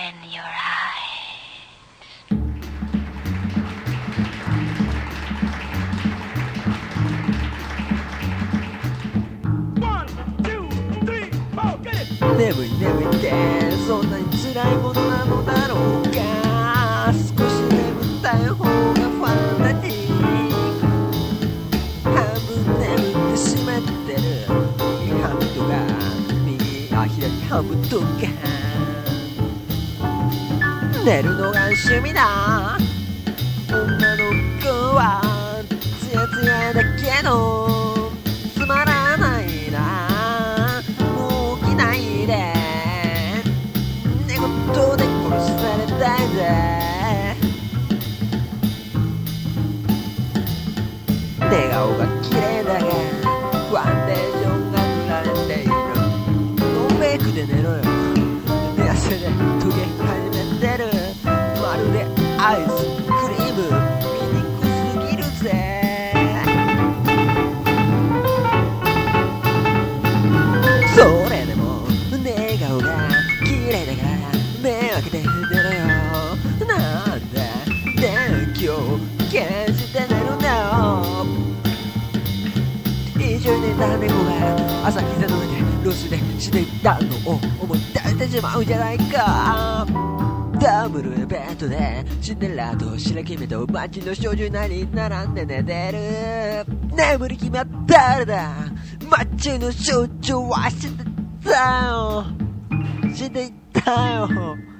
in your eyes. One, two, three, four, get it! 眠い眠いってそんなに辛いものなのだろうか。少し眠たい方がファンタジー。半分眠ってしまってる右半分とか左半分とか。寝るのが趣味だ女の子はツヤツヤだけどつまらないな。もう起きないで寝言で殺されたいぜ。寝顔が綺麗だがファンデーションが塗られている。ノーメイクで寝ろよ。寝汗で溶け始めてる。まるでアイスクリーム醜すぎるぜ。それでも寝顔が綺麗だから目開けて寝ろよ。なんで電気を消して寝るんだよ。一緒に寝た猫が朝膝の上でロスで死んでいったのを思い出してしまうじゃないか。ダブルベッドでシンデレラと白木目と街の少女なり並んで寝てる。眠り決まったらだ街の少女は死んでたよ。死んでいったよ。